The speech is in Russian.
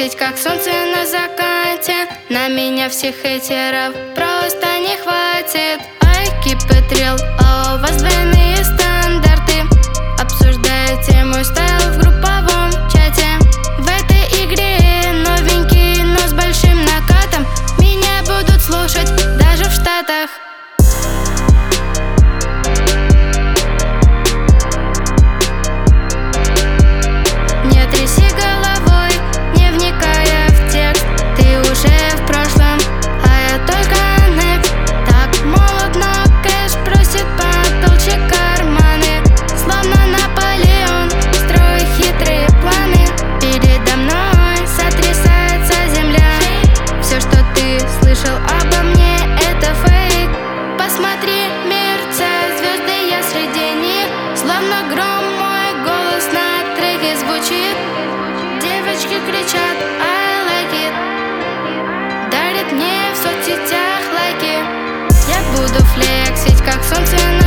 флексить, как солнце на закате. На меня всех хейтеров просто не хватит. I keep it real, а у вас двойные стандарты. Обсуждаете мой стайл в групповом чате. В этой игре новенький, но с большим накатом. Меня будут слушать даже в Штатах. Не тряси головой, не вникая в текст. Ты уже в прошлом, а я только next. Так молод, но кэш просит потолще карманы. Словно Наполеон, строю хитрые планы. Передо мной сотрясается земля. Все, что ты слышал обо мне, это фейк. Посмотри, мерцают звезды, я среди них. Словно гром, мой голос на треке звучит. Девочки кричат I like it, дарят мне в соцсетях лайки. Я буду флексить, как солнце на